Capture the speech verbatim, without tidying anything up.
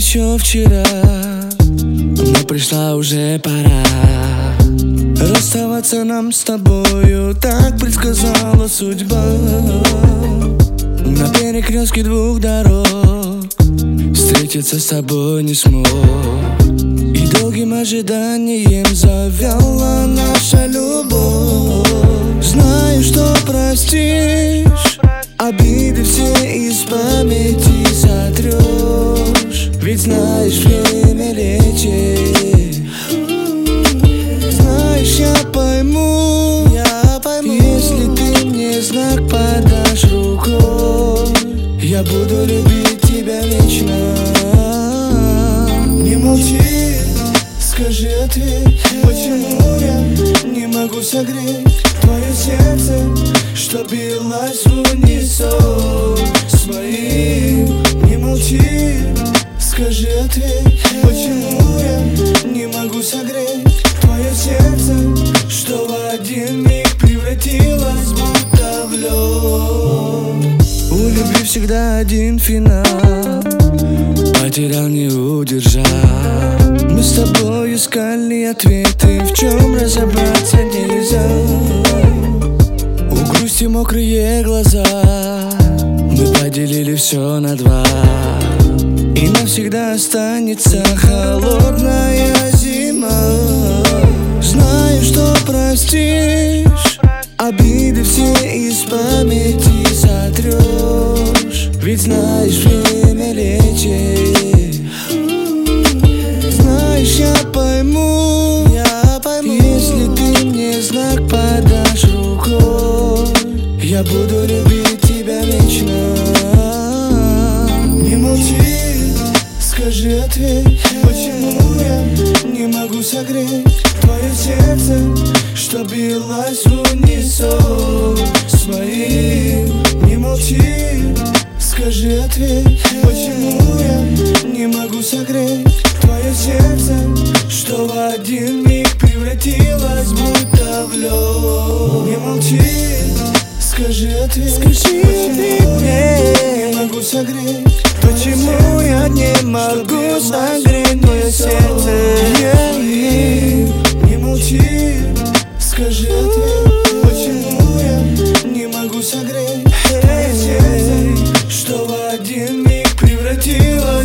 еще вчера, но пришла уже пора. Расставаться нам с тобою, так предсказала судьба. На перекрестке двух дорог встретиться с тобой не смог. И долгим ожиданием завяла наша любовь. Знаю, что простишь, обиды все из памяти сотрешь. Ведь знаешь, время лечит. Знаешь, я пойму, я пойму, если ты мне знак подашь рукой. Я буду любить тебя вечно. Не молчи, скажи ответ, почему я не могу согреть твое сердце, что билось в унисон с моим. Не молчи, скажи ответ, почему я не могу согреть твое сердце, что в один миг превратилось будто в лед. У любви всегда один финал, потерял, не удержал. Мы с тобой искали ответы, в чем разобраться нельзя. У грусти мокрые глаза, мы поделили все на два. И навсегда останется холодная зима. Знаю, что простишь, обиды все из памяти сотрешь. Ведь знаешь, время лечит. Знаешь, я пойму, я пойму, если ты мне знак подашь рукой. Я буду любить тебя вечно. Не молчи, скажи ответ, почему я не могу согреть твое сердце, что билось в унисон с моим. Не молчи, скажи ответ, почему я не могу согреть твое сердце, что в один миг превратилось будто в лед. Не молчи, скажи ответ, скажи почему я не могу согреть. Почему я не могу согреть твое сердце? Не молчи, скажи ответ, почему я не могу согреть твое сердце, что в один миг превратилось